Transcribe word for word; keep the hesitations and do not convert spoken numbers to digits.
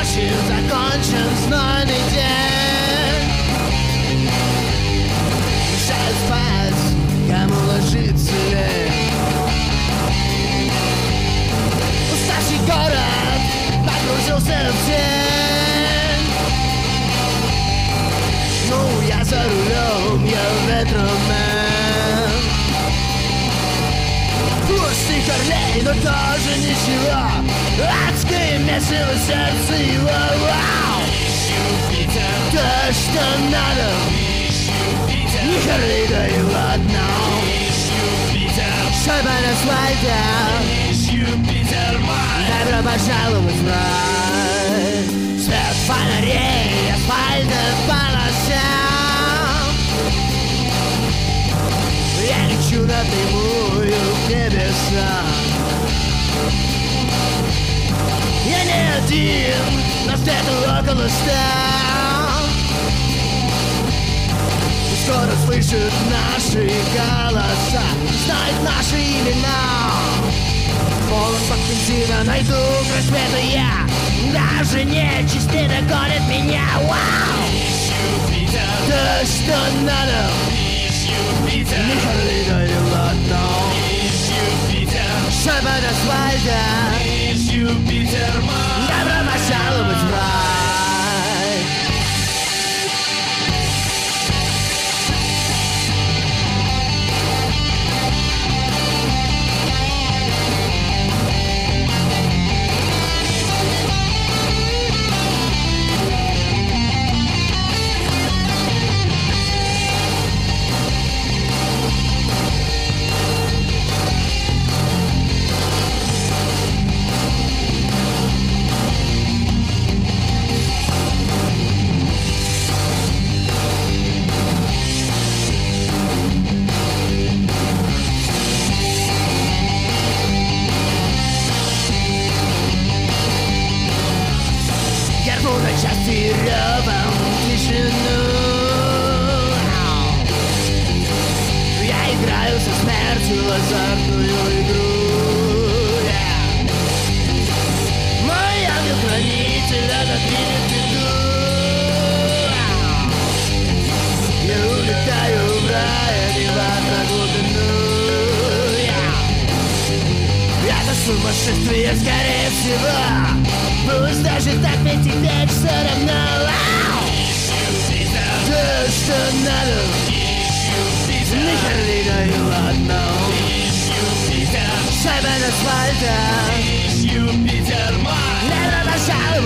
ночью закончен знойный день. Мешает спать, кому ложиться лень. Уставший город погрузился в тень. Ну, я за рулем, я ветромен. Пусть и Харлей, но тоже ничего. Адское месиво сердце его. Вау! То, что надо. Не Харлей, да и ладно. Шайба на асфальте. Добро пожаловать в рай. Свет фонарей, асфальта полосам. Я лечу напрямую к небесам. Я не один, нас где-то около ста. Скоро слышат наши голоса, знают наши имена. Полон под бензина, найду к рассвету я. Даже нечисты догонят меня. Вау! То, что надо. Не Харли, да и ладно. Шайба на асфальте. Добро пожаловать в рай. На части ревом тишину. Я играю со смертью в азартную игру. Yeah. Мой ангел-хранитель отодвинет беду. Я улетаю в рай, одевать на глубину. Yeah. Это сумасшествие, скорее всего. Пусть даже так мне теперь все равно. То, что надо. Не Харли, да и ладно. Шайба на асфальте. Добро пожаловать.